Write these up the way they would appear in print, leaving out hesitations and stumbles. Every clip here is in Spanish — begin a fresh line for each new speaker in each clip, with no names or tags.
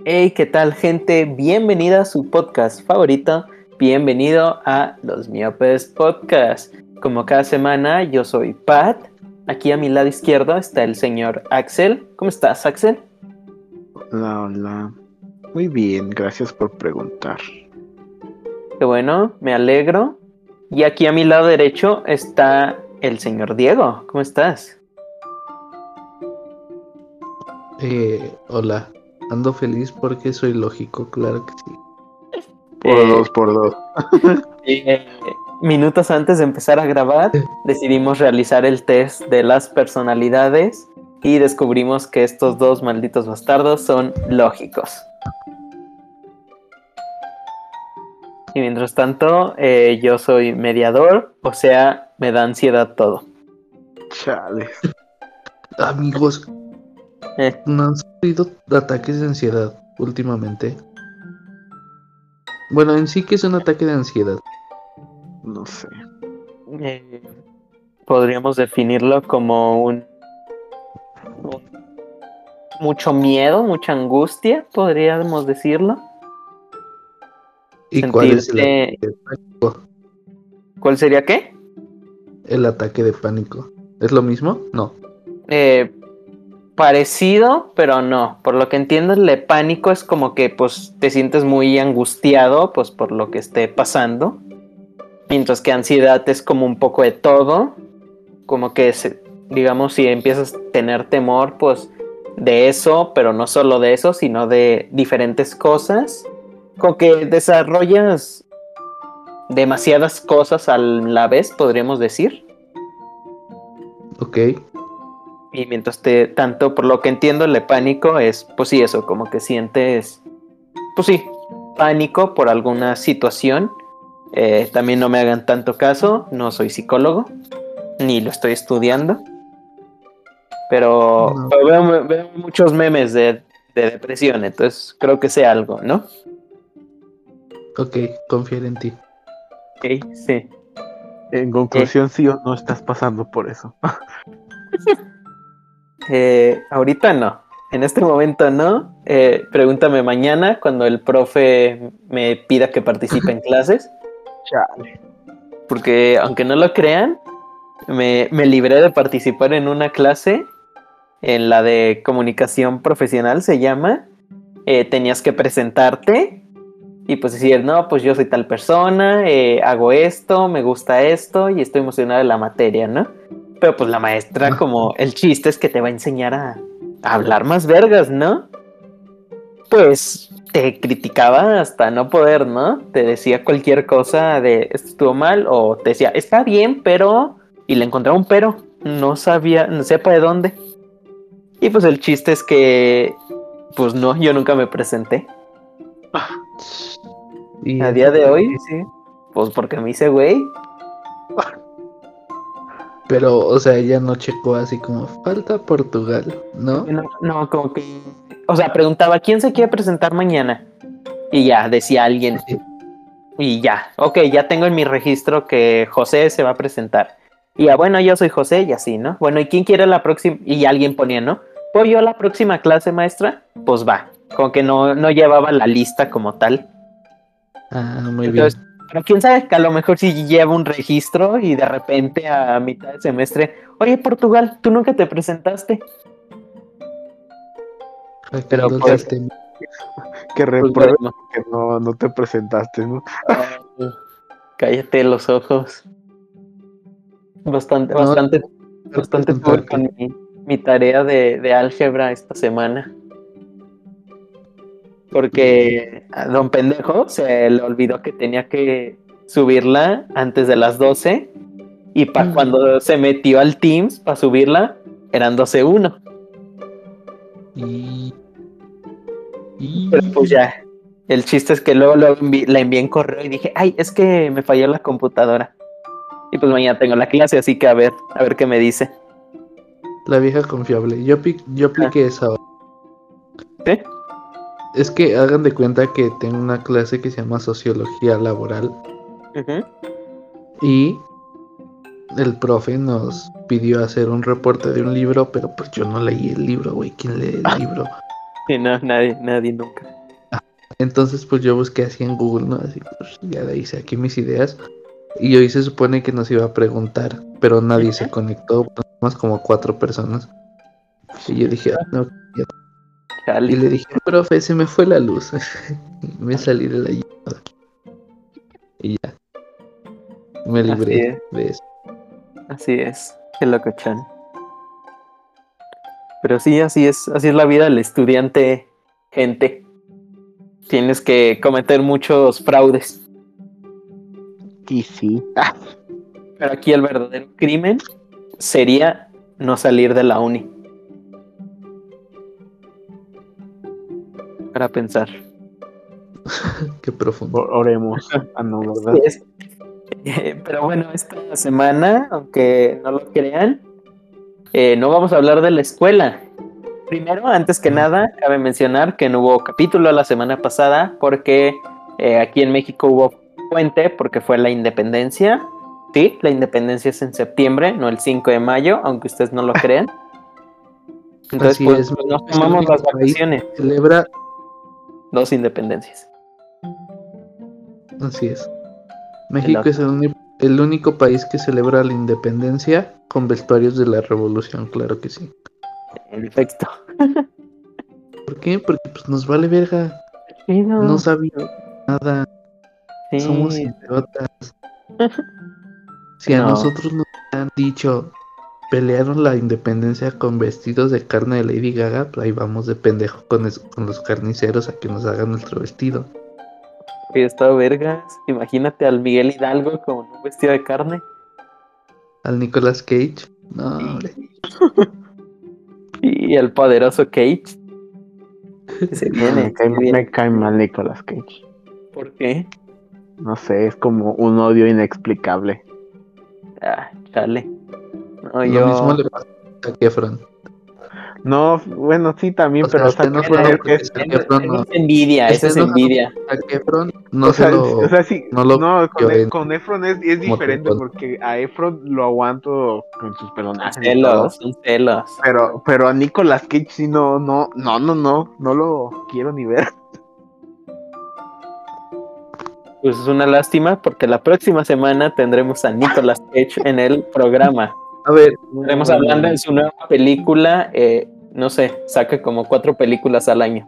Hey, ¿qué tal, gente? Bienvenida a su podcast favorito. Bienvenido a Los Miopes Podcast. Como cada semana, yo soy Pat. Aquí a mi lado izquierdo está el señor Axel. ¿Cómo estás, Axel?
Hola. Muy bien, gracias por preguntar.
Qué bueno, me alegro. Y aquí a mi lado derecho está el señor Diego. ¿Cómo estás?
Hola, ando feliz porque soy lógico, claro que sí.
Por dos.
Minutos antes de empezar a grabar, decidimos realizar el test de las personalidades y descubrimos que estos dos malditos bastardos son lógicos. Y mientras tanto, yo soy mediador, o sea, me da ansiedad todo.
Chale.
Amigos,
Eh,
¿no han sufrido ataques de ansiedad últimamente? Bueno, en sí que es un ataque de ansiedad.
No sé.
eh, Podríamos definirlo como mucho miedo, mucha angustia, podríamos decirlo.
¿Y cuál es el ataque
Sentirte...
de pánico?
¿Cuál sería qué?
El ataque de pánico. ¿Es lo mismo? No.
Eh, Parecido, pero no. Por lo que entiendo, el de pánico es como que pues te sientes muy angustiado pues por lo que esté pasando. Mientras que ansiedad es como un poco de todo. Como que digamos, si empiezas a tener temor pues de eso, pero no solo de eso, sino de diferentes cosas. Como que desarrollas demasiadas cosas a la vez, podríamos decir.
Ok.
Y mientras tanto, por lo que entiendo, el de pánico es, pues sí, eso, como que sientes, pues sí, pánico por alguna situación. También no me hagan tanto caso, no soy psicólogo, ni lo estoy estudiando, pero
No.
veo muchos memes de depresión, entonces creo que sé algo, ¿no?
Ok, confiar en ti.
Ok, sí.
En conclusión, sí o no estás pasando por eso.
Ahorita no. En este momento no. Pregúntame mañana cuando el profe me pida que participe en clases.
Chale.
Porque aunque no lo crean, me libré de participar en una clase, en la de comunicación profesional se llama. Tenías que presentarte y pues decir, no, pues yo soy tal persona, hago esto, me gusta esto y estoy emocionado de la materia, ¿no? Pero pues la maestra, como el chiste es que te va a enseñar a hablar más vergas, ¿no? Pues te criticaba hasta no poder, ¿no? Te decía cualquier cosa de esto estuvo mal o te decía, está bien, pero... Y le encontraba un pero, no sabía, no sepa de dónde. Y pues el chiste es que, pues no, yo nunca me presenté.
¿Y
A día
eso
de
por
hoy,
qué?
sí, pues porque me hice güey.
Pero, o sea, ella no checó así como falta Portugal, ¿no?
No, no, como que... O sea, preguntaba, ¿quién se quiere presentar mañana? Y ya, decía alguien. Y ya, ok, ya tengo en mi registro que José se va a presentar. Y ya, bueno, yo soy José y así, ¿no? Bueno, ¿y quién quiere la próxima? Y alguien ponía, ¿no? ¿Puedo yo la próxima clase, maestra? Pues va. Como que no llevaba la lista como tal.
Ah, muy bien.
Entonces, pero quién sabe que a lo mejor sí lleva un registro y de repente a mitad del semestre, oye, Portugal, tú nunca te presentaste.
Aquí
Pero
los
pues,
del
Que
pues
repruebes
veremos.
que no te presentaste, ¿no?
Ah, cállate los ojos. Bastante,
No,
bastante, bastante tuve
presentarte.
con mi tarea de álgebra esta semana. Porque a don pendejo se le olvidó que tenía que subirla antes de las 12 y para cuando se metió al Teams para subirla eran 12:01.
Y,
Pero pues
y
ya, el chiste es que luego la envié en correo y dije, ay, es que me falló la computadora. Y pues mañana tengo la clase, así que a ver qué me dice.
la vieja confiable. Yo
Ah,
apliqué esa.
¿sí?
Es que hagan de cuenta que tengo una clase que se llama Sociología Laboral
Ujú.
y el profe nos pidió hacer un reporte de un libro, pero pues yo no leí el libro, güey. ¿Quién lee el libro?
Sí, no, nadie nunca.
Entonces pues yo busqué así en Google, ¿no? Así pues ya le hice aquí mis ideas. Y hoy se supone que nos iba a preguntar, pero nadie se conectó, más como 4 personas. Y yo dije, no.
Chale.
Y le dije, profe, se me fue la luz. Me salí de la llamada. Y ya, me
Así
libré
es.
de eso.
Así es. Qué loco, Chan. Pero sí, así es la vida del estudiante, gente. Tienes que cometer muchos fraudes.
Y sí.
Pero aquí el verdadero crimen sería no salir de la uni. Para pensar.
Qué profundo.
Oremos. Ah, no, ¿verdad?
Sí es. Pero bueno, esta semana, aunque no lo crean, no vamos a hablar de la escuela. Primero, antes que nada, cabe mencionar que no hubo capítulo la semana pasada porque aquí en México hubo puente porque fue la independencia. Sí, la independencia es en septiembre, no el 5 de mayo, aunque ustedes no lo crean. Entonces,
Así
pues,
es,
pues nos
es el
tomamos
único
las
país
vacaciones,
que celebra.
dos independencias.
Así es.
Qué
México
loco.
es el único país que celebra la independencia con vestuarios de la revolución, claro que sí.
En efecto.
¿Por qué? Porque pues nos vale verga.
Sí,
No
no.
sabía nada. Somos
Sí.
idiotas. Si a
No.
nosotros nos han dicho pelearon la independencia con vestidos de carne de Lady Gaga, pues ahí vamos de pendejo con los carniceros a que nos hagan nuestro vestido.
Hubiera estado vergas. Imagínate al Miguel Hidalgo con un vestido de carne.
Al Nicolas Cage. No, hombre.
Y, y el poderoso Cage. Que se
No,
viene, se
me
viene.
cae mal Nicolas Cage.
¿Por qué?
No sé, es como un odio inexplicable.
Ah, chale. No,
Lo mismo
yo.
le pasa a Zac Efron.
No, bueno, sí también,
O sea,
pero o
está
sea,
enojado porque
Es,
Zac Efron no.
es envidia, esa
Está
es
enojado
envidia.
porque Zac Efron
o sea, sí,
no lo
no,
vio en
Con Efron es diferente
Motorcycle.
porque a Efron lo aguanto con sus
Son
personajes y todo.
celos, son celos.
Pero a Nicolas Cage sí no lo quiero ni ver.
Pues es una lástima porque la próxima semana tendremos a Nicolas Cage en el programa.
A ver,
Estaremos hablando de su nueva película. No sé, saca como 4 películas al año.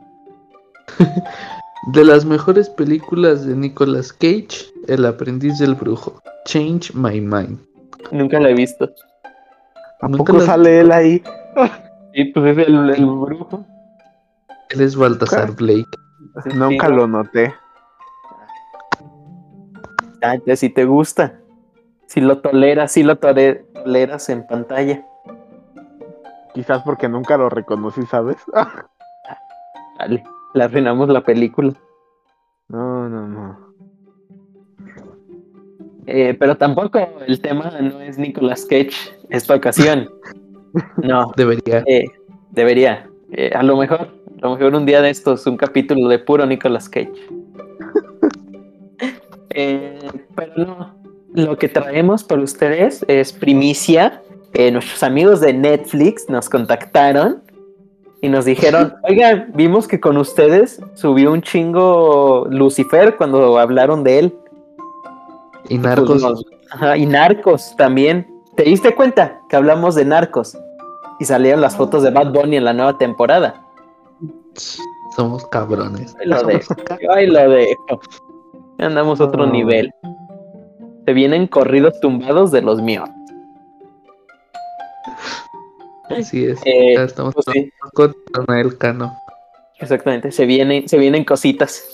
de las mejores películas de Nicolas Cage, El aprendiz del brujo. Change My Mind.
Nunca la he visto.
¿A
Nunca
poco
las
sale él ahí?
Sí, pues es el brujo.
Él es Baltasar Blake.
Sí,
Nunca
no.
lo noté.
Ah, ya si te gusta. Si lo toleras, toleras en pantalla.
Quizás porque nunca lo reconocí, ¿sabes?
Dale, le arruinamos la película.
No.
Pero tampoco el tema no es Nicolas Cage esta ocasión. No,
Debería.
debería. A lo mejor un día de estos, un capítulo de puro Nicolas Cage. Pero no, lo que traemos para ustedes es primicia. Nuestros amigos de Netflix nos contactaron y nos dijeron, oigan, vimos que con ustedes subió un chingo Lucifer cuando hablaron de él.
Y
Pues
Narcos.
ajá, y Narcos también. ¿Te diste cuenta que hablamos de Narcos? Y salieron las fotos de Bad Bunny en la nueva temporada.
Somos cabrones.
Ahí lo dejo. Andamos a otro nivel. Se vienen corridos tumbados de los míos.
Así es. Ya estamos
Pues sí,
con el Cano.
exactamente. Se vienen cositas.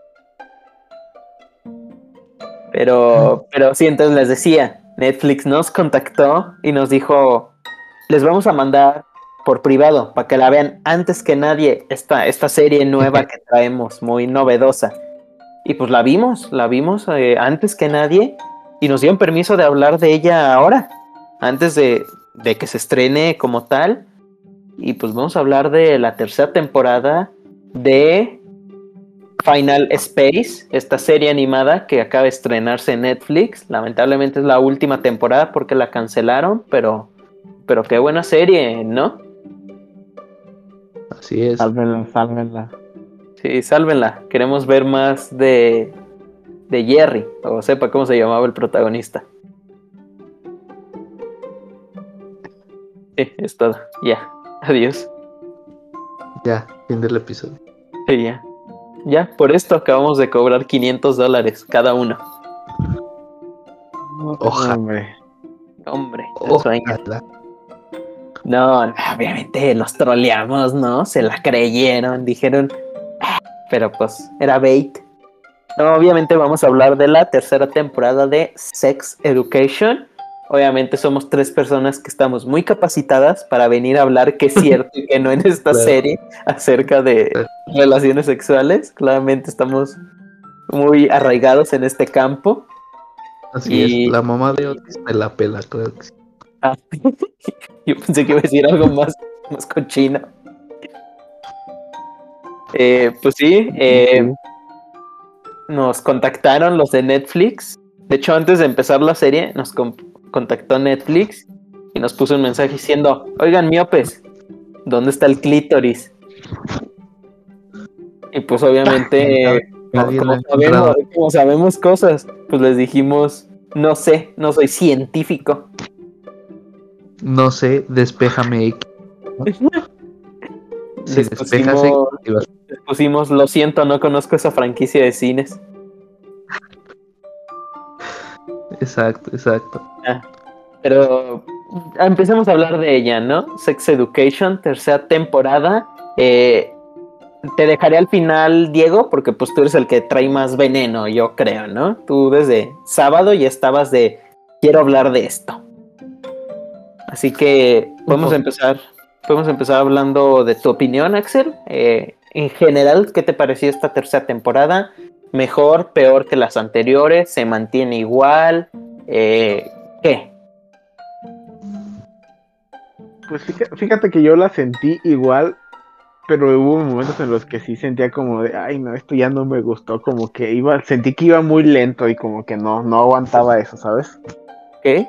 Pero sí, entonces les decía, Netflix nos contactó y nos dijo, les vamos a mandar por privado para que la vean antes que nadie esta serie nueva que traemos, muy novedosa. Y pues la vimos antes que nadie y nos dieron permiso de hablar de ella ahora, antes de que se estrene como tal. Y pues vamos a hablar de la tercera temporada de Final Space, esta serie animada que acaba de estrenarse en Netflix. Lamentablemente es la última temporada porque la cancelaron, pero qué buena serie, ¿no?
Así es.
Sálvenla.
Sí, sálvenla. Queremos ver más de Jerry, o sepa cómo se llamaba el protagonista. Sí, es todo. Ya. Adiós.
Ya, fin del episodio.
Sí, ya. Ya, por esto acabamos de cobrar $500 cada uno.
Ojalá.
Hombre, el sueño.
Ojalá.
No, obviamente los troleamos, ¿no? Se la creyeron, dijeron, "Ah", pero pues era bait. No, obviamente vamos a hablar de la tercera temporada de Sex Education. Obviamente somos 3 personas que estamos muy capacitadas para venir a hablar qué es cierto y qué no en esta
Claro.
serie acerca de relaciones sexuales. Claramente estamos muy arraigados en este campo.
Así es, la mamá de Otis me la pela, creo que sí.
Ah, yo pensé que iba a decir algo más cochino. Pues sí, nos contactaron los de Netflix. De hecho, antes de empezar la serie, nos contactó Netflix y nos puso un mensaje diciendo: oigan, miopes, ¿dónde está el clítoris? Y pues obviamente, como sabemos cosas, pues les dijimos: no sé, no soy científico.
No sé, despéjame X. Si
Les
despejas X,
les pusimos, lo siento, no conozco esa franquicia de cines.
Exacto.
Pero empecemos a hablar de ella, ¿no? Sex Education, tercera temporada. Te dejaré al final, Diego, porque pues tú eres el que trae más veneno, yo creo, ¿no? Tú desde sábado ya estabas de quiero hablar de esto. Así que podemos empezar hablando de tu opinión, Axel. En general, ¿qué te pareció esta tercera temporada? ¿Mejor, peor que las anteriores? ¿Se mantiene igual? ¿Qué?
Pues fíjate que yo la sentí igual, pero hubo momentos en los que sí sentía como de, ay no, esto ya no me gustó, como que sentí que iba muy lento y como que no aguantaba eso, ¿sabes?
¿Qué?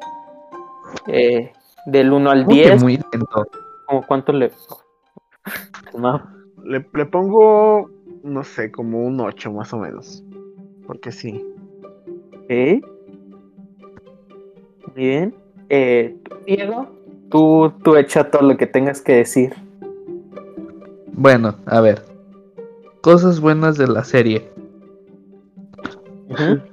Del 1 al
¿Cómo
10.
que muy lento?
¿Cómo cuánto le...? No.
Le pongo, no sé, como un 8 más o menos, porque sí.
¿Qué? Muy bien. Diego, tú echa todo lo que tengas que decir.
Bueno, a ver. Cosas buenas de la serie.
Uh-huh.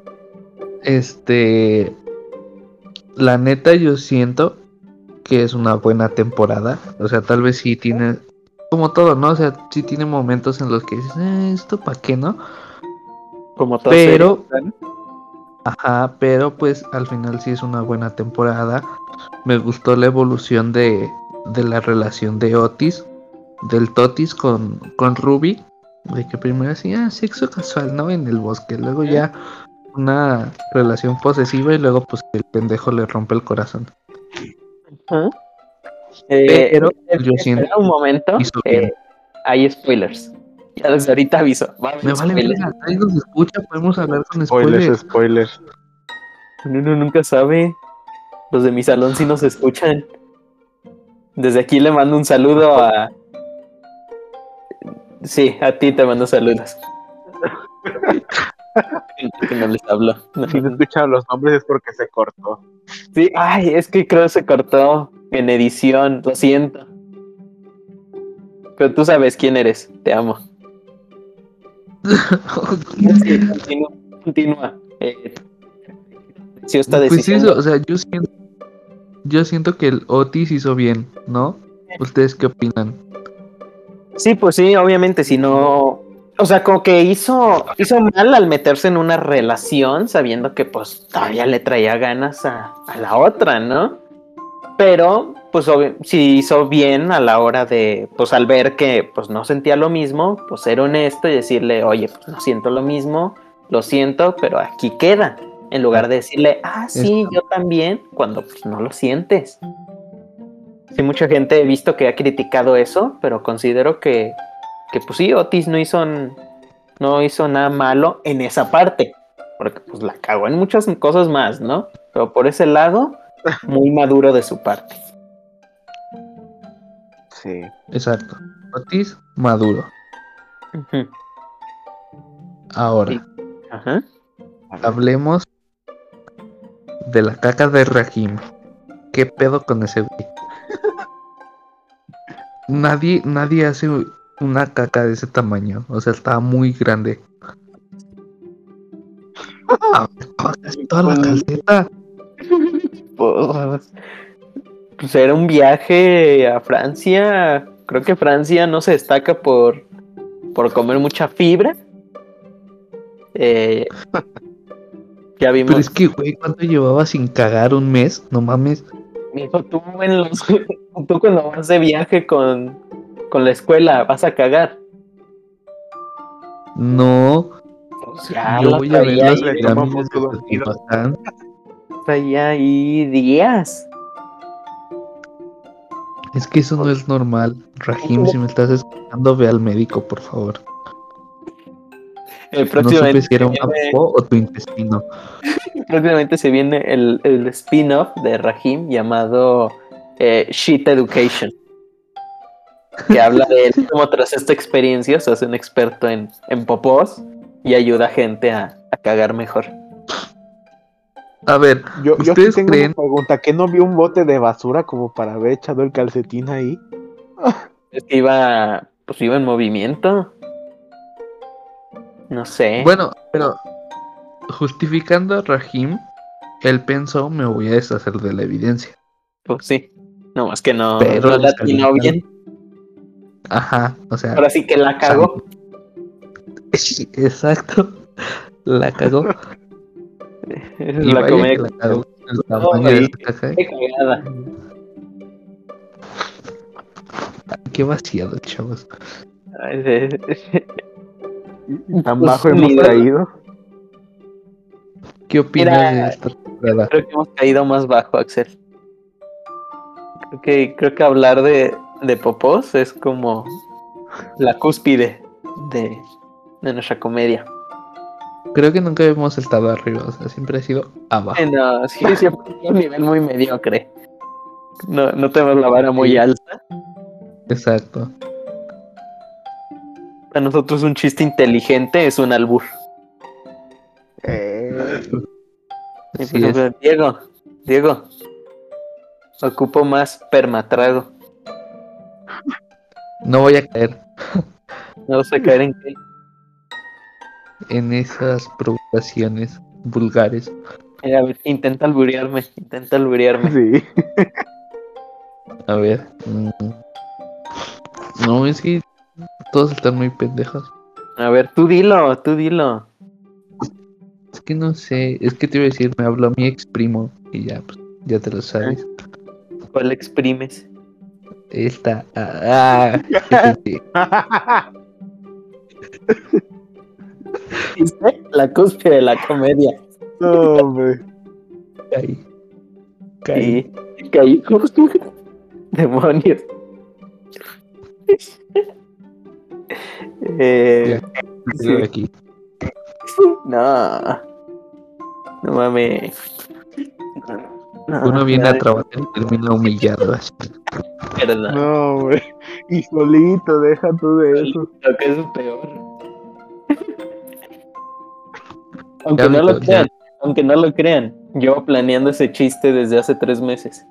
La neta yo siento que es una buena temporada. O sea, tal vez sí tiene, como todo, ¿no? O sea, sí tiene momentos en los que dices, ¿esto para qué, no?
Como todo
Pero,
serie, ¿no?
ajá, pero pues al final sí es una buena temporada. Me gustó la evolución de la relación de Otis, del Totis con Ruby. De que primero hacía sexo casual, ¿no? En el bosque. Luego ya una relación posesiva y luego pues que el pendejo le rompe el corazón.
Uh-huh.
Pero yo siento
espera un momento.
hizo bien.
Hay spoilers. Ya desde ahorita aviso. Va a haber
Me vale
spoilers.
verga, nadie nos escucha, podemos hablar con spoilers.
Spoilers.
Uno nunca sabe. Los de mi salón sí nos escuchan. Desde aquí le mando un saludo a... Sí, a ti te mando saludos. Que no les hablo. No.
Si no escuchan los nombres es porque se cortó.
Sí, ay, es que creo que se cortó en edición, lo siento. Pero tú sabes quién eres, te amo. Sí, continúa. Si esta
Pues
decisión...
eso, o sea, yo siento que el Otis hizo bien, ¿no? ¿Ustedes qué opinan?
Sí, pues sí, obviamente, si no... O sea, como que hizo mal al meterse en una relación sabiendo que pues todavía le traía ganas a la otra, ¿no? Pero pues sí hizo bien a la hora de, pues al ver que pues no sentía lo mismo, pues ser honesto y decirle, oye, pues no siento lo mismo, lo siento, pero aquí queda. En lugar de decirle, sí, yo también, cuando pues no lo sientes. Sí, mucha gente he visto que ha criticado eso, pero considero que pues sí, Otis no hizo nada malo en esa parte, porque pues la cagó en muchas cosas más, ¿no? Pero por ese lado, muy maduro de su parte.
Sí.
Exacto. Otis, maduro.
Ujú.
Ahora,
Ajá.
hablemos de la caca de Rahim. ¿Qué pedo con ese güey? Nadie hace una caca de ese tamaño. O sea, estaba muy grande. Estaba casi toda la calceta.
Pues era un viaje a Francia. Creo que Francia no se destaca por comer mucha fibra. Eh, ya
Pero
vimos.
es que, güey, ¿cuánto llevaba sin cagar? ¿Un mes? No mames.
Mijo, tú cuando vas de viaje con la escuela vas a cagar.
No,
Pues ya
yo
lo
voy a ver
traía
las
ahí,
Le toma
pirámides de
foto dormido.
Teotihuacán.
traía ahí días.
Es que eso no es normal. Rahim, si me estás escuchando, ve al médico, por favor. No supe
Próximamente,
si era una popó o tu intestino.
próximamente se viene el spin-off de Rahim llamado Shit Education, que habla de él como tras esta experiencia se hace un experto en popós y ayuda a gente a cagar mejor.
A ver,
Yo aquí
¿ustedes
tengo
creen?
una pregunta. ¿Que no vio un bote de basura como para haber echado el calcetín ahí?
Es que pues iba en movimiento. No sé.
Bueno, pero justificando a Rahim, él pensó, me voy a deshacer de la evidencia.
Pues sí. No, más que no
Pero le
la
salió
atinó
mal.
bien.
Ajá, o sea,
Ahora sí que la cagó.
exacto, la cagó. Y
La
vaya que
comedia.
la cagó con el tamaño de
Ay,
esa caja.
qué cagada.
Qué vaciado, chavos.
Ay,
Tan
pues,
bajo hemos
ni de-
caído.
¿Qué opinas de
Mira,
esta temporada?
creo que hemos caído más bajo, Axel. Creo que hablar de popós es como la cúspide de nuestra comedia.
Creo que nunca hemos estado arriba, o sea, siempre ha sido abajo.
No, sí, siempre es un nivel muy mediocre. No tenemos la vara muy
Sí.
alta.
Exacto.
Para nosotros un chiste inteligente es un albur. Y, por
Así
ejemplo,
es.
Diego, ocupo más permatrago.
No voy a caer
No vas a caer en qué.
en esas provocaciones vulgares.
A ver, intenta alburearme.
Sí.
A ver. No, es que todos están muy pendejos.
A ver, tú dilo.
Es que no sé, es que te iba a decir, me habló mi ex primo y ya, pues, ya te lo sabes.
¿Cuál exprimes?
Esta. Sí.
¿Viste? La cúspide de la comedia.
No, hombre.
Caí.
Y caí justo. Demonios.
Ya,
Sí.
de aquí.
No. No mames. No,
Uno viene a
no,
trabajar y termina humillado así.
verdad.
No, hombre. Y solito, deja tú de eso.
Lo que es peor.
Ya, amigo, ya.
Aunque no lo crean, yo planeando ese chiste desde hace 3 meses.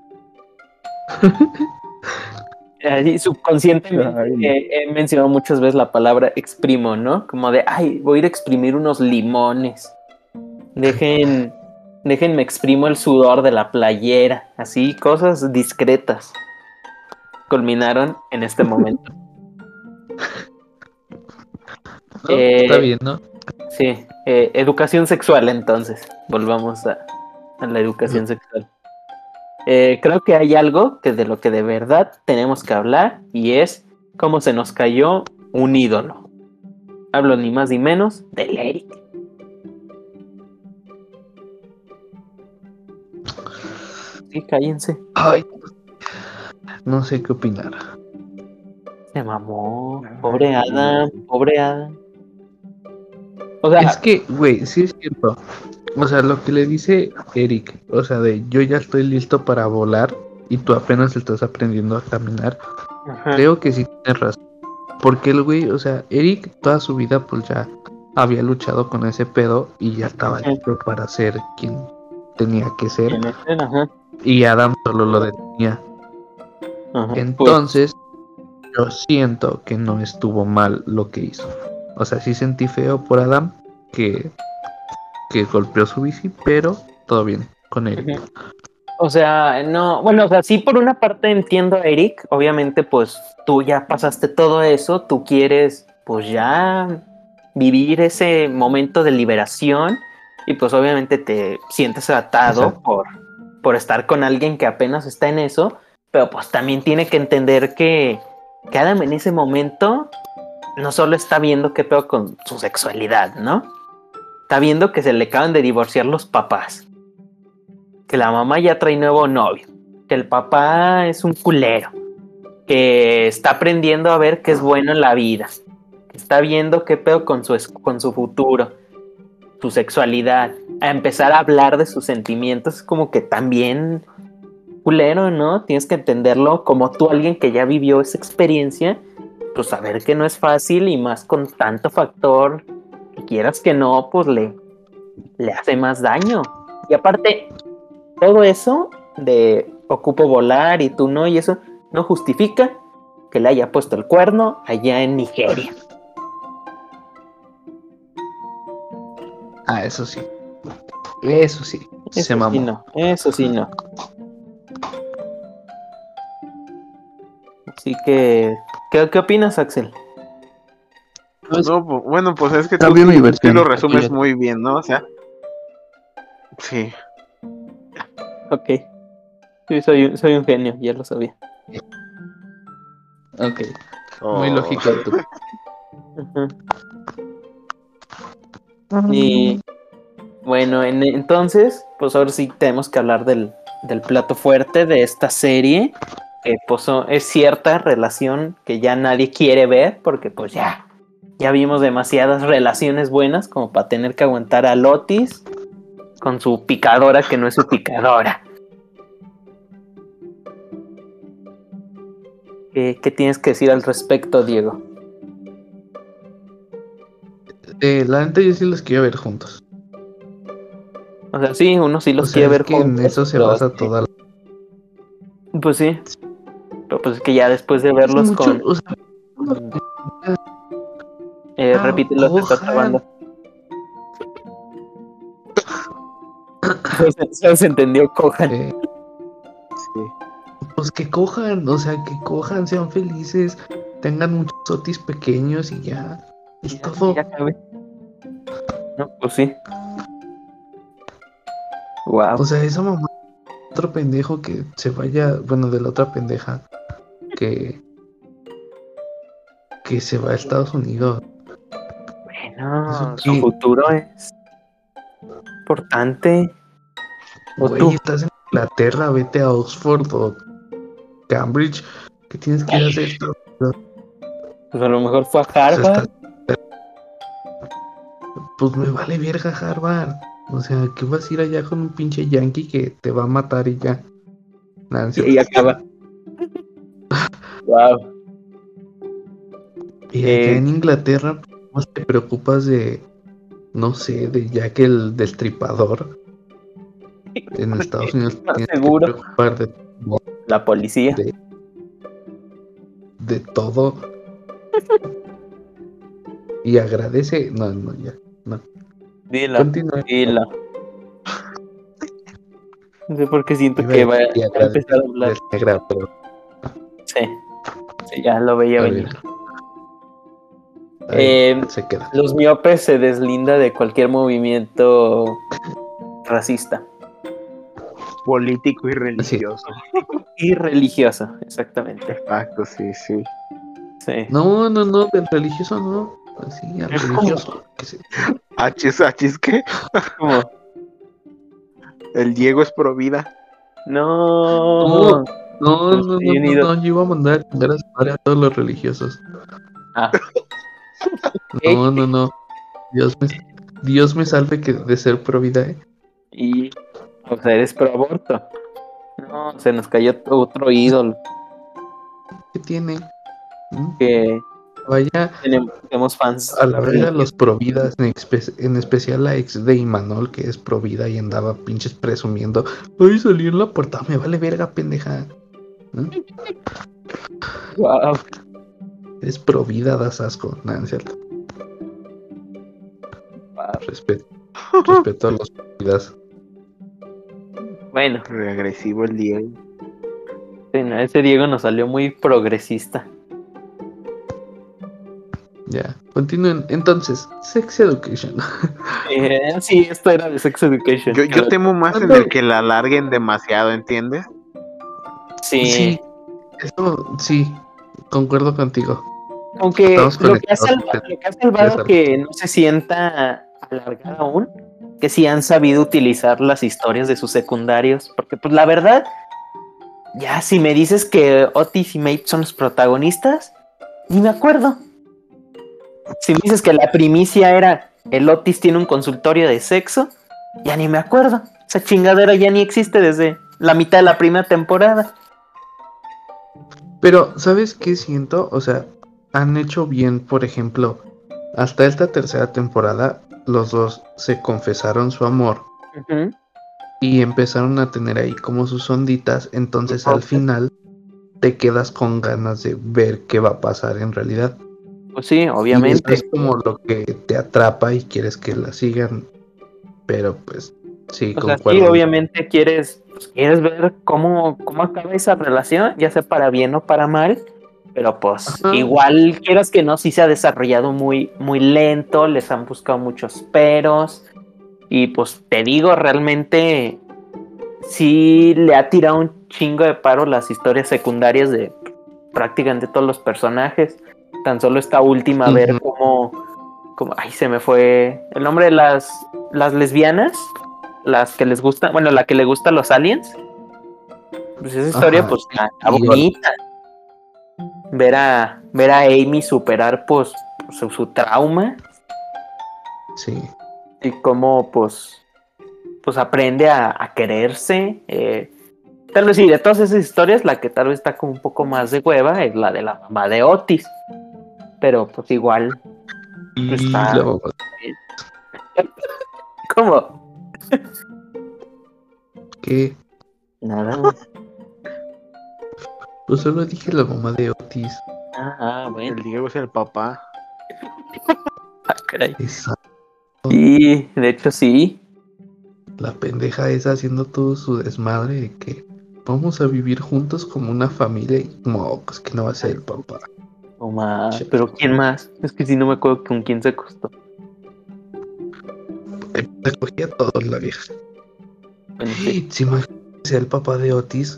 Así, subconscientemente
Ay.
he mencionado muchas veces la palabra exprimo, ¿no? Como de, ay, voy a ir a exprimir unos limones. Déjenme exprimo el sudor de la playera. Así, cosas discretas. Culminaron en este momento.
No, está bien, ¿no?
Sí, educación sexual entonces. Volvamos a la educación sexual. Creo que hay algo que de lo que de verdad tenemos que hablar y es cómo se nos cayó un ídolo. Hablo ni más ni menos del Eric. Sí, cállense.
Ay, no sé qué opinar.
Se mamó. Pobre Adam. O sea,
Es que, güey, sí es cierto. O sea, lo que le dice Eric, o sea, de yo ya estoy listo para volar y tú apenas estás aprendiendo a caminar,
ajá.
creo que sí tienes razón. porque el güey, o sea, Eric toda su vida pues ya había luchado con ese pedo y ya estaba listo para ser quien tenía que ser.
Ajá,
Y Adam solo lo detenía.
ajá, pues,
Entonces, yo siento que no estuvo mal lo que hizo. O sea, sí sentí feo por Adam que golpeó su bici, pero todo bien con Eric.
ujú. O sea, no, bueno, o sea, sí por una parte entiendo a Eric, obviamente pues tú ya pasaste todo eso, tú quieres pues ya vivir ese momento de liberación y pues obviamente te sientes atado
Exacto.
por estar con alguien que apenas está en eso, pero pues también tiene que entender que Adam en ese momento no solo está viendo qué pedo con su sexualidad, ¿no? Está viendo que se le acaban de divorciar los papás, que la mamá ya trae nuevo novio, que el papá es un culero, que está aprendiendo a ver qué es bueno en la vida, que está viendo qué pedo con su futuro, su sexualidad, a empezar a hablar de sus sentimientos, es como que también culero, ¿no? Tienes que entenderlo como tú, alguien que ya vivió esa experiencia, pues saber que no es fácil y más con tanto factor, que quieras que no, pues le hace más daño. Y aparte, todo eso de ocupo volar y tú no, y eso no justifica que le haya puesto el cuerno allá en Nigeria.
Ah, eso sí. Eso sí. Se
Eso
mamó.
sí no, eso sí no. Así que, ¿qué opinas, Axel?
No, bueno, pues es que tú
Cambio mi
sí
versión.
lo resumes muy bien, ¿no? O sea, sí.
Ok, sí, soy un genio, ya lo sabía.
Ok. Muy
Oh.
lógico tú.
Ujú. Y bueno, entonces, pues ahora sí tenemos que hablar del plato fuerte de esta serie, que pues es cierta relación que ya nadie quiere ver, porque pues ya vimos demasiadas relaciones buenas como para tener que aguantar a Lotis con su picadora que no es su picadora. ¿Qué tienes que decir al respecto, Diego?
La neta yo sí los quiero ver juntos.
O sea, sí, uno sí los
O sea,
quiere
es
ver
que en
juntos,
eso se
pero
basa toda la...
pues sí, pero pues es que ya después de
Es
verlos
mucho,
con...
o sea,
repítelo, se está
cojan.
trabando. Se entendió, cojan.
Eh,
Sí.
pues que cojan, o sea, que cojan, sean felices, tengan muchos otis pequeños y ya. Es todo.
Ya acabé. No, pues sí. Wow.
O sea, esa mamá, otro pendejo que se vaya, bueno, de la otra pendeja que, que se va a Estados Unidos. Eso
Bueno, su
que,
futuro es importante. O
güey,
tú.
estás en Inglaterra, vete a Oxford o Cambridge, ¿qué tienes que ir a hacer Estados Unidos?
Pues a lo mejor fue a
O sea,
Harvard.
pues me vale verga Harvard. O sea, que vas a ir allá con un pinche yankee que te va a matar y ya. Nada,
Y ahí acaba. Wow.
y allá en Inglaterra, ¿cómo te preocupas de, no sé, de Jack el Destripador? En Estados Unidos te
Más
tienes que
seguro.
preocupar
La policía.
de, de todo y agradece. No, no, ya, no.
Dilo.
Continúa.
Dilo. No sé por qué siento
Iba a
que va
decir y
a
agradece
empezar a hablar.
del negra, pero
Sí. Sí, ya lo veía
a
venir.
ver, ahí se queda.
Los miopes se deslinda de cualquier movimiento racista
Político y
Sí.
religioso.
y religioso, exactamente.
Exacto, sí, sí.
Sí.
No, no, no, del religioso no. Así, al religioso. Que se...
Achis, ¿qué?
Como,
El Diego es pro vida.
no,
No, no, no, no, no,
unido.
no, yo iba a mandar a chingar a su madre a todos los religiosos.
Ah,
No, no, no. Dios me salve que de ser pro vida, ¿eh?
y, o sea, eres pro aborto. No, se nos cayó otro ídolo
¿Qué tiene? ¿Mm?
que
Vaya
Tenemos fans.
a la verga los providas, en especial la ex de Imanol, que es provida y andaba pinches presumiendo. Ay, salí en la portada, me vale verga, pendeja. ¿Eh?
Wow.
Es provida, das asco. Nada, es cierto. Respeto a los providas.
Bueno,
Regresivo el Diego.
sí, no, ese Diego nos salió muy progresista.
Ya, continúen. Entonces, Sex Education.
Sí, esto era de Sex Education.
Yo temo más en el que la alarguen demasiado, ¿entiendes?
Sí.
Sí, eso sí, concuerdo contigo.
Aunque
Estamos
lo que ha
conectados.
salvado que no se sienta alargada aún, que sí han sabido utilizar las historias de sus secundarios, porque pues la verdad, ya si me dices que Otis y Maeve son los protagonistas, ni me acuerdo. Si me dices que la primicia era el Otis tiene un consultorio de sexo, ya ni me acuerdo. Esa chingadera ya ni existe desde la mitad de la primera temporada.
Pero, ¿sabes qué siento? O sea, han hecho bien, por ejemplo, hasta esta tercera temporada, los dos se confesaron su amor
Uh-huh.
y empezaron a tener ahí como sus onditas, entonces al final te quedas con ganas de ver qué va a pasar en realidad.
Pues sí,
Y eso
obviamente.
es como lo que te atrapa y quieres que la sigan, pero pues sí,
O sea, sí,
concuerdo.
obviamente quieres ver cómo acaba esa relación, ya sea para bien o para mal, pero pues
Ajá.
igual quieras que no, sí se ha desarrollado muy, muy lento, les han buscado muchos peros, y pues te digo, realmente sí le ha tirado un chingo de paro las historias secundarias de prácticamente todos los personajes. Tan solo esta última, ver ay, se me fue el nombre de las lesbianas, las que les gusta, bueno, la que le gusta a los aliens. Pues esa historia,
Ajá.
pues está
Y
bonita. Ver a Amy superar, pues, su trauma
sí.
y cómo, pues aprende a quererse. Tal vez sí, de todas esas historias, la que tal vez está como un poco más de hueva es la de la mamá de Otis. Pero pues igual
Y
está.
la mamá.
¿Cómo?
¿Qué?
Nada.
Pues solo dije la mamá de Otis.
Bueno.
El Diego es el papá.
Caray.
Esa,
Y de hecho sí.
la pendeja esa haciendo todo su desmadre de que vamos a vivir juntos como una familia y como pues que no va a ser el papá.
Pero ¿quién más? Es que si no me acuerdo con quién se acostó.
Se cogía todo la vieja.
Bueno, sí.
¿Se imagina que sea el papá de Otis?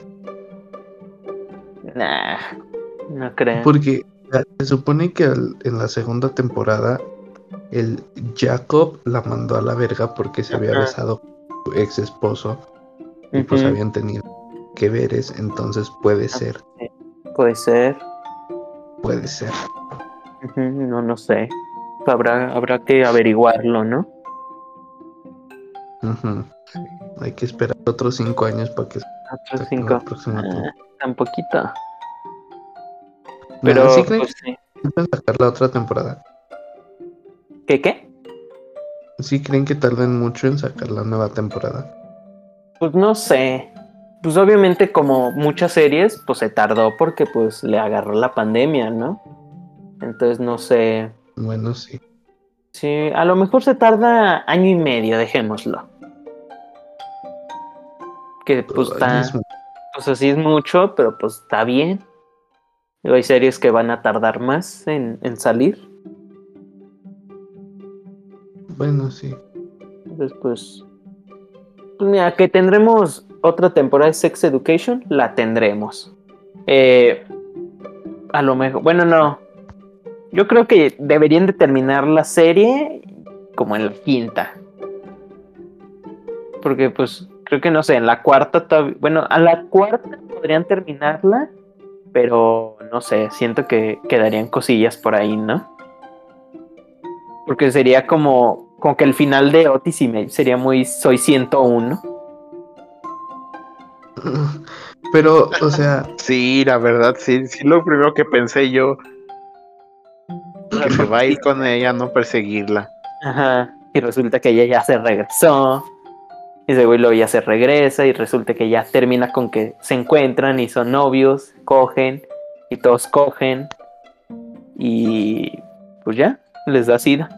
Nah, no creo.
Porque se supone que en la segunda temporada el Jacob la mandó a la verga porque se había besado con su ex esposo y pues habían tenido que veres, entonces puede ser.
Puede ser.
Puede ser.
No sé. Habrá que averiguarlo, ¿no?
Sí. Hay que esperar otros 5 años para que
Otros
saquen
5.
la próxima temporada.
Tan poquito.
Pero
Pero
¿sí creen
pues sí.
que pueden sacar la otra temporada?
¿Qué?
¿Sí creen que tarden mucho en sacar la nueva temporada?
Pues no sé. Pues obviamente como muchas series, pues se tardó porque pues le agarró la pandemia, ¿no? Entonces no sé.
Bueno, sí.
Sí, a lo mejor se tarda año y medio, dejémoslo. Que pues
Ay,
está, pues así es mucho, pero pues está bien. Hay series que van a tardar más en salir.
Bueno, sí.
Entonces pues mira, que tendremos otra temporada de Sex Education, la tendremos. A lo mejor, bueno, no. Yo creo que deberían de terminar la serie como en la quinta. Porque pues creo que no sé, en la cuarta bueno, a la cuarta podrían terminarla, pero no sé, siento que quedarían cosillas por ahí, ¿no? Porque sería como que el final de Otis y May sería muy Soy 101.
Pero, o sea,
Sí, la verdad, sí, lo primero que pensé yo. Que se va a ir con ella, no perseguirla.
Ajá. Y resulta que ella ya se regresó. Y ese güey luego ya se regresa. Y resulta que ya termina con que se encuentran y son novios, cogen. Y todos cogen. Y pues ya, les da sida.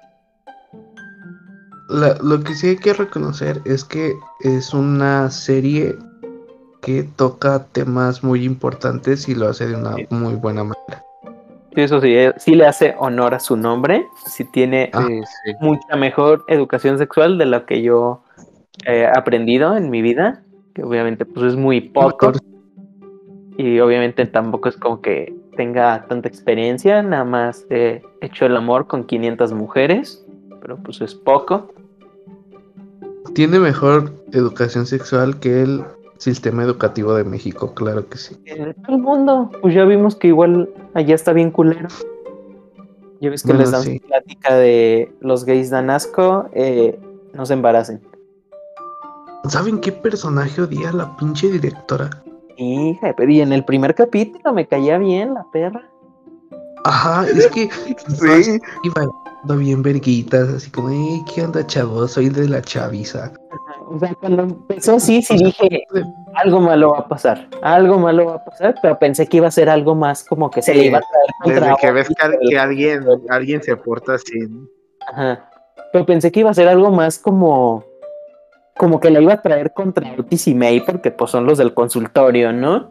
Lo que sí hay que reconocer es que es una serie que toca temas muy importantes y lo hace de una muy buena manera.
Sí, eso sí, sí le hace honor a su nombre. Sí tiene
Ah,
Sí.
mucha mejor educación sexual de lo que yo he aprendido en mi vida. Que obviamente pues es muy poco.
mejor.
Y obviamente tampoco es como que tenga tanta experiencia. Nada más he hecho el amor con 500 mujeres. Pero pues es poco.
Tiene mejor educación sexual que el sistema educativo de México, claro que sí.
En todo el mundo, pues ya vimos que igual allá está bien culero. Ya ves que
Bueno,
les dan
sí.
su plática de los gays dan asco, no se embaracen.
¿Saben qué personaje odia a la pinche directora?
Hija, pero y en el primer capítulo me caía bien la perra.
Ajá, es que
Sí.
iba dando bien verguitas, así como, ¿qué onda, chavos? Soy de la chaviza.
O sea, cuando empezó sí
O sea,
dije, algo malo va a pasar, pero pensé que iba a ser algo más como que se le iba a traer contra
Desde que ves
Otis por
que
el-
alguien se porta así.
Ajá. Pero pensé que iba a ser algo más como que la iba a traer contra Otis y May, porque pues son los del consultorio, ¿no?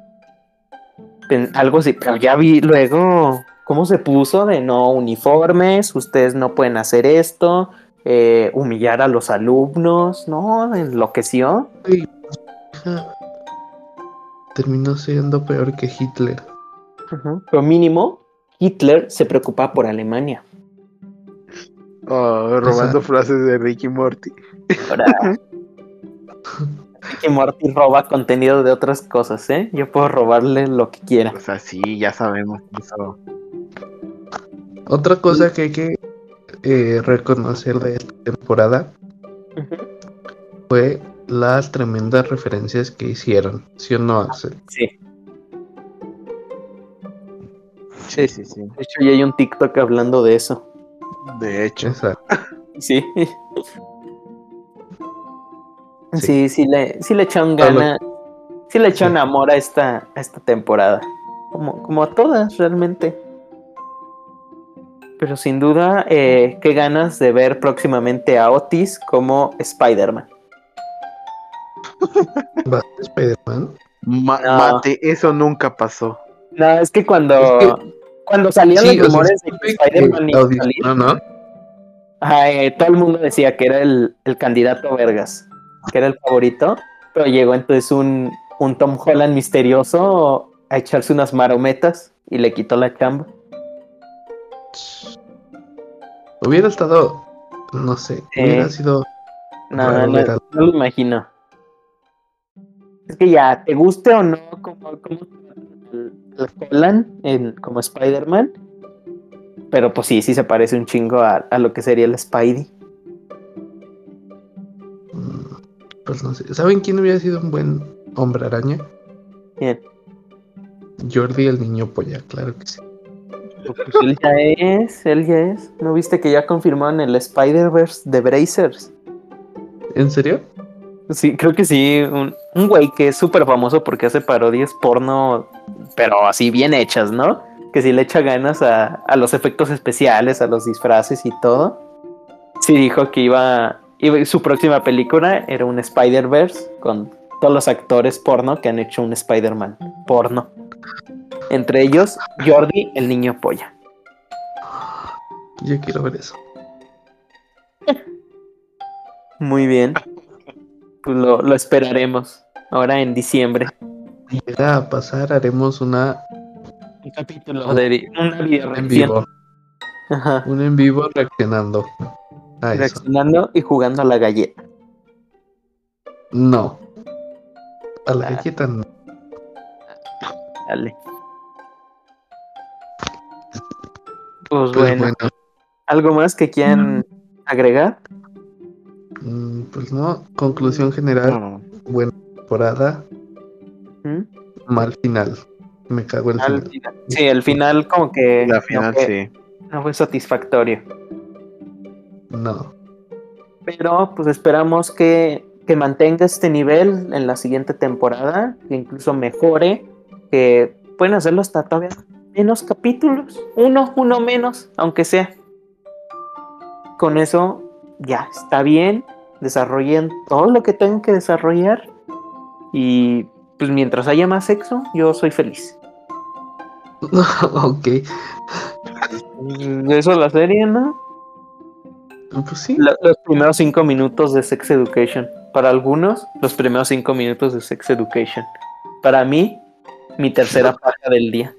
Algo así, pero ya vi luego cómo se puso de no uniformes, ustedes no pueden hacer esto, humillar a los alumnos, ¿no? Enloqueció.
Ay, hija, terminó siendo peor que Hitler.
Pero mínimo, Hitler se preocupaba por Alemania.
Oh,
O sea,
robando frases de Ricky Morty.
Ahora, Rick y Morty roba contenido de otras cosas, ¿eh? Yo puedo robarle lo que quiera.
O sea, sí, ya sabemos eso.
otra cosa que hay que reconocer de esta temporada fue las tremendas referencias que hicieron, ¿sí o no, Axel?
Sí.
Sí, sí, sí.
De hecho, ya hay un TikTok hablando de eso.
De hecho.
Exacto.
Sí.
Sí.
Sí le echaron
Todo lo-
gana, sí le echaron
sí.
amor a esta temporada. Como a todas, realmente. Pero sin duda, qué ganas de ver próximamente a Otis como Spider-Man.
¿Va a ser Spider-Man?
No,
Mate, eso nunca pasó.
no, es que
Es que
cuando salían los
sí, o sea,
rumores de que
supe que
Spider-Man iba a salir,
audicionó, ¿no?
ajá, todo el mundo decía que era el candidato Vergas, que era el favorito, pero llegó entonces un Tom Holland misterioso a echarse unas marometas y le quitó la chamba.
Hubiera estado, no sé, hubiera sido
No,
raro
no,
ver algo.
no lo imagino. Es que ya, te guste o no, como el Holland como Spider-Man, pero pues sí se parece un chingo a lo que sería el Spidey.
Pues no sé. ¿Saben quién hubiera sido un buen hombre araña?
Bien.
Jordi el niño polla, claro que sí.
Pues él ya es. ¿No viste que ya confirmaron el Spider-Verse de Brazers?
¿En serio?
Sí, creo que sí. Un güey que es súper famoso porque hace parodias porno, pero así bien hechas, ¿no? Que sí le echa ganas a los efectos especiales, a los disfraces y todo. Sí dijo que su próxima película era un Spider-Verse con todos los actores porno que han hecho un Spider-Man porno. Entre ellos, Jordi, el niño polla.
Yo quiero ver eso.
Muy bien. Pues lo esperaremos ahora en diciembre.
Si llega a pasar, haremos
Un capítulo de una video
en
reacción.
vivo.
Ajá.
Un en vivo reaccionando a eso.
Reaccionando y jugando a la galleta.
No. A la
Ah.
galleta no.
Dale. Pues
Pues
bueno.
bueno.
¿Algo más que quieran agregar?
Pues no. Conclusión general.
No.
Buena temporada.
¿Mm?
Mal final. Me cago el final.
Sí, el final como que
La
no
final
fue,
sí.
no fue satisfactorio.
No.
Pero pues esperamos que mantenga este nivel en la siguiente temporada, que incluso mejore, que pueden hacerlo hasta todavía menos capítulos, uno menos, aunque sea. Con eso ya está bien, desarrollen todo lo que tengan que desarrollar y pues mientras haya más sexo, yo soy feliz.
Ok.
Eso es la serie, ¿no?
Pues sí.
Los primeros 5 minutos de Sex Education. Para algunos, los primeros 5 minutos de Sex Education. Para mí, mi tercera paja del día.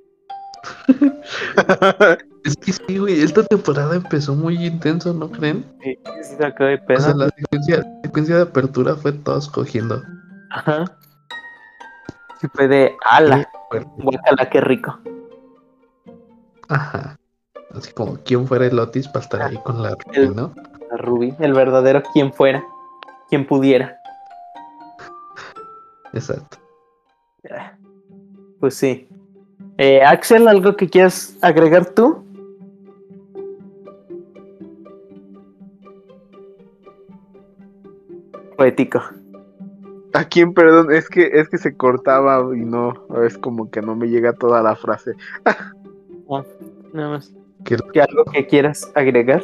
Es que sí, güey. Esta temporada empezó muy intenso, ¿no creen?
Sí, sí, sacó de
O
pedo.
sea, la secuencia de apertura fue todos cogiendo.
Ajá. Sí, fue de ala.
Qué fuerte.
Guácala, qué rico.
Ajá. Así como quién fuera el Otis para estar ahí con la Ruby,
El,
¿no?
la Ruby, el verdadero quien fuera, quien pudiera.
Exacto.
Pues sí. Axel, ¿algo que quieras agregar tú? Poético.
¿A quién, perdón? Es que se cortaba y no, es como que no me llega toda la frase.
Ah, nada más.
Que
¿Que algo que quieras agregar?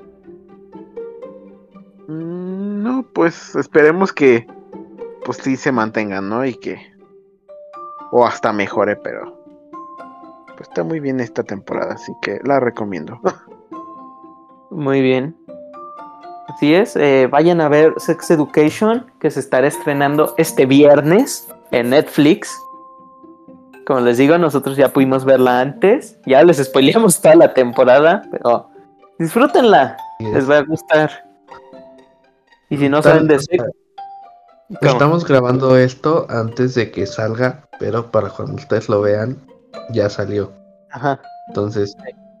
No, pues esperemos que pues sí se mantengan, ¿no? Y que o hasta mejore, pero pues está muy bien esta temporada, así que la recomiendo.
Muy bien. Así es. Vayan a ver Sex Education, que se estará estrenando este viernes en Netflix. Como les digo, nosotros ya pudimos verla antes. Ya les spoileamos toda la temporada, pero disfrútenla. Les va a gustar. Y si no saben de sex, ¿cómo?
estamos grabando esto antes de que salga, pero para cuando ustedes lo vean, ya salió.
Ajá.
Entonces,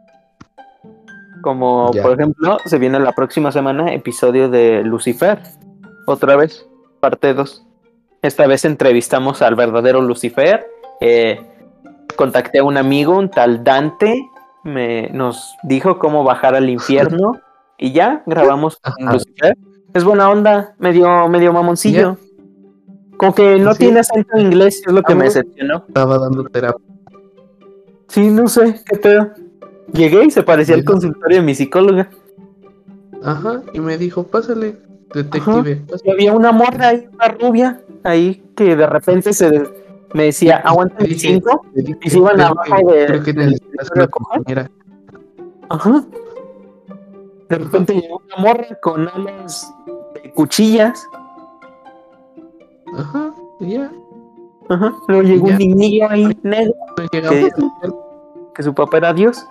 Como
ya.
por ejemplo, se viene la próxima semana episodio de Lucifer. Otra vez, parte 2. Esta vez entrevistamos al verdadero Lucifer. Contacté a un amigo, un tal Dante. Nos dijo cómo bajar al infierno. Y ya grabamos con
Ajá.
Lucifer. Es buena onda, medio mamoncillo. Como que no
¿Sí?
tiene acento inglés, es lo que me decepcionó.
Estaba dando terapia.
Sí, no sé, qué pedo. Llegué y se parecía al consultorio de mi psicóloga.
Ajá, y me dijo, pásale, detective.
Ajá.
Pásale.
Y había una morra ahí, una rubia, ahí que de repente me decía, aguanten
Le dije,
5
le dije,
y se iban
creo
abajo
creo que
del
necesitas
escritorio
una
a coger.
compañera.
Ajá. De repente llegó una morra con alas de cuchillas.
Ajá, y ya.
Ajá. Luego llegó
Ya.
un niño ahí negro
Llegamos.
que su papá era Dios.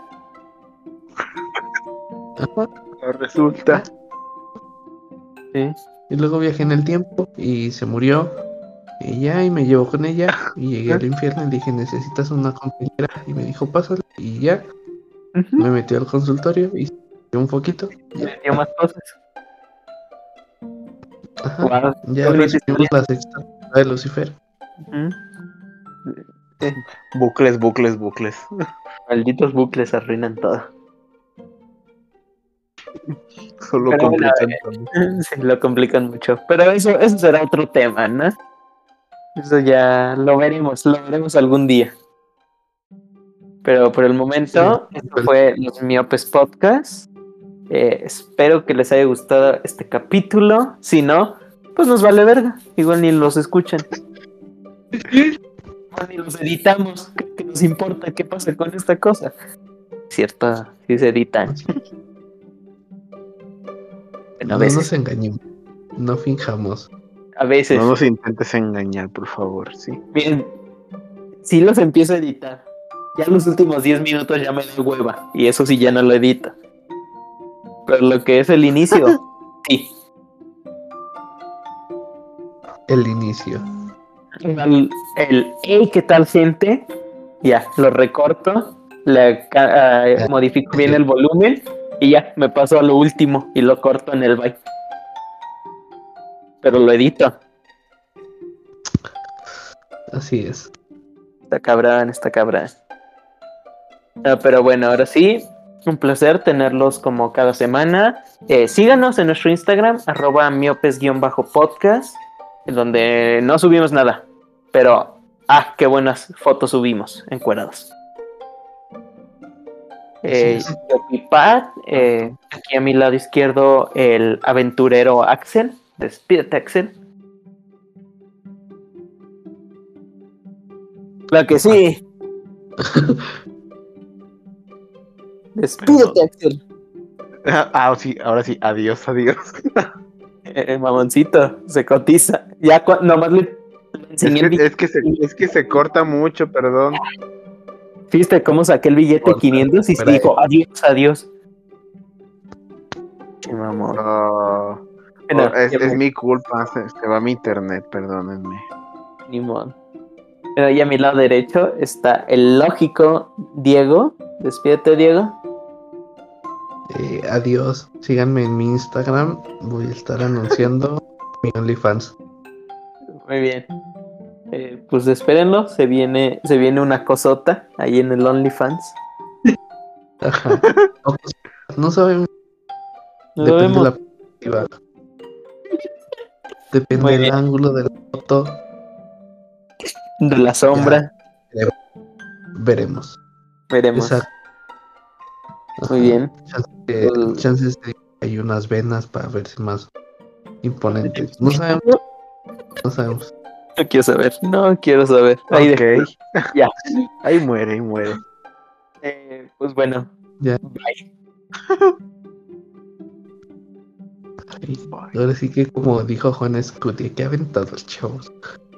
Ajá,
Resulta.
Sí.
y luego viajé en el tiempo y se murió. Y ya, y me llevó con ella. Y llegué al infierno y le dije, necesitas una compañera. Y me dijo, pásale. Y ya, me metió al consultorio y se dio un poquito.
Me dio más cosas.
Ajá,
Wow, qué
ya
bonita
recibimos
historia.
la sexta temporada de Lucifer.
Sí.
Bucles, bucles, bucles.
Malditos bucles arruinan todo.
Solo
Pero bueno,
complican todo.
sí, lo complican mucho. Pero eso será otro tema, ¿no? Eso ya lo veremos algún día. Pero por el momento, esto fue Los Miopes Podcast. Espero que les haya gustado este capítulo. Si no, pues nos vale verga. Igual ni los escuchan. Igual ni los editamos. ¿Qué nos importa? ¿Qué pasa con esta cosa? Cierto, sí se editan. Bueno, a
No
veces.
nos engañemos, no finjamos.
A veces.
No nos intentes engañar, por favor, sí.
Miren, si los empiezo a editar. Ya los últimos 10 minutos ya me da hueva. Y eso sí ya no lo edito. Pero lo que es el inicio, sí.
El inicio.
Hey, ¿qué tal, gente? Ya, lo recorto. Modifico bien el volumen. Y ya, me paso a lo último. Y lo corto en el byte. Pero lo edito.
Así es.
Está cabrón. Pero bueno, ahora sí, Un placer tenerlos como cada semana. Síganos en nuestro Instagram, @miopes_podcast, en donde no subimos nada. Pero, qué buenas fotos subimos, encuerados. Yo fui Pat, aquí a mi lado izquierdo el aventurero Axel. Despídete, Axel. Claro que sí. Despídete, Axel.
Sí, ahora sí, adiós.
Mamoncito, se cotiza. Ya nomás le enseñé el billete.
Es que se corta mucho, perdón.
¿Viste cómo saqué el billete 500 y se dijo adiós? Qué mamón. Bueno,
es mi culpa, se va mi internet, perdónenme.
Ni modo. Pero ahí a mi lado derecho está el lógico Diego. Despídete, Diego.
Adiós. Síganme en mi Instagram. Voy a estar anunciando mi OnlyFans.
Muy bien. Pues espérenlo. Se viene una cosota ahí en el OnlyFans.
Ajá. No sabemos.
Nos
Depende
vemos.
de la perspectiva. Depende
Muy
del
bien.
ángulo de la foto.
De la sombra.
Veremos.
Veremos.
Exacto.
Muy bien.
Chances de que hay unas venas para verse más imponentes. No sabemos.
No quiero saber. Ahí
Ok.
Ya.
Ahí muere.
Pues bueno.
Ya.
Bye.
Ahora sí que como dijo Juan Escuti, que aventados, chavos.